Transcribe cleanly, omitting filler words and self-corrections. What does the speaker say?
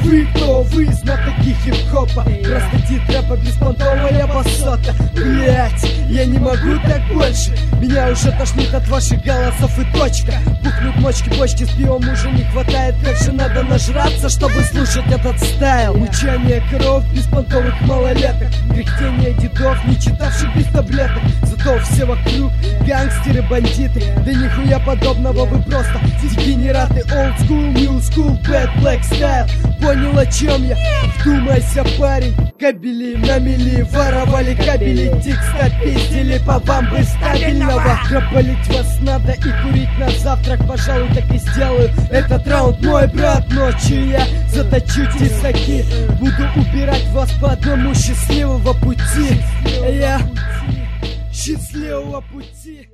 кто вы знатоки хип-хопа? Простите рэпа, беспонтовая басота. Блять, я не могу так больше. Меня уже тошнит от ваших голосов и точка. Пухнут мочки, почки, с пивом уже не хватает. Как же надо нажраться, чтобы слушать этот стайл? Мучание коров, беспонтовых малолеток, кряхтение дедов, не читавших без таблеток. Зато все вокруг гангстеры, бандиты. Да нихуя подобного, вы просто дегенераты. Old school, new school, bad black style. Понял, о чем я? Вдумайся, парень. Кабели на мели, воровали кабели, текста пиздили по вам бы стабильного. Пропалить вас надо и курить на завтрак, пожалуй, так и сделаю. Этот раунд мой, брат, ночью я заточу тесаки. Буду убирать вас по одному счастливого пути. Я счастливого пути.